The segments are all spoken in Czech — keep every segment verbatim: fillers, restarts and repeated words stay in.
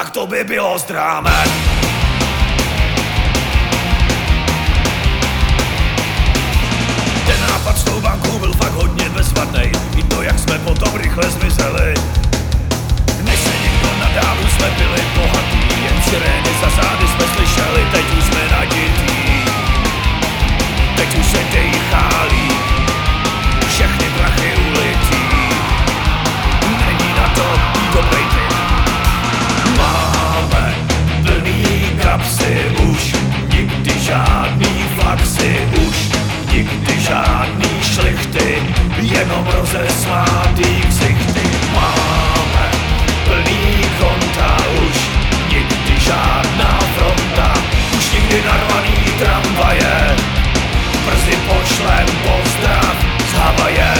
tak to by bylo zdráme. Ten nápad s tou bankou byl fakt hodně bezvadnej, i to, jak jsme potom rychle zmizeli. Než se někdo nadálu, jsme byli bohatí, jen sirény za zády jsme slyšeli, teď už jsme nadití. Teď už se dejchálí, všechny prachy ulití. Není na to dobrý tip. Máme plný kapsy už, nikdy žádný flaxy už, nikdy žádný šlichty, jenom rozesmátý ksichty. Máme plný konta už, nikdy žádná fronta, už nikdy narvaný tramvaje, brzy pošlem pozdrav z Havaje.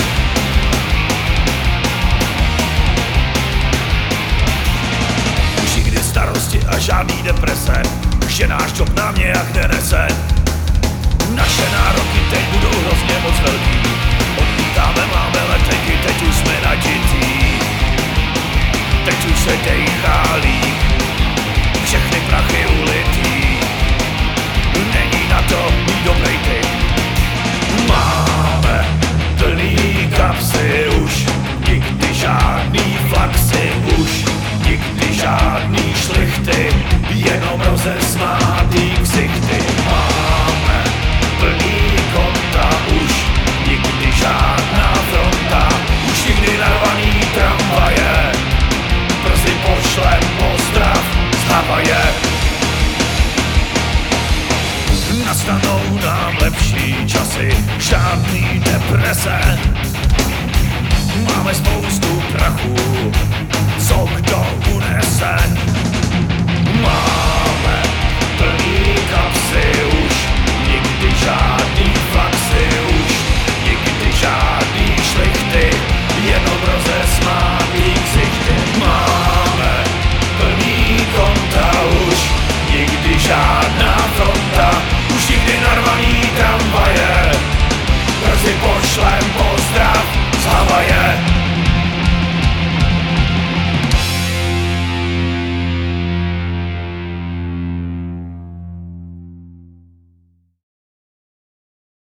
Už nikdy starosti a žádný deprese, už je náš job nám nějak nenese. Naše nároky teď budou hrozně moc velký, odmítáme, máme letenky, teď už jsme nadití. Teď už se dejchálí, všechny prachy ulití. Není na to mít dobrý tip. Máme plný kapsy už, nikdy žádný flaxy už, nikdy žádný šlichty, jenom rozesmátý ksichty. Máme plný konta už, nikdy žádná fronta, už nikdy narvaný tramvaje, brzy pošlem pozdrav z Havaje. Nastanou nám lepší časy, žádný deprese. Máme spoustu prachu, co kdo unese. Máme plný kapsy už, nikdy žádný flaxy už, nikdy žádný šlichty, jenom rozesmátý ksichty. Máme plný konta už, nikdy žádná fronta, už nikdy narvaný tramvaje, brzy pošlem pozdrav z Havaje.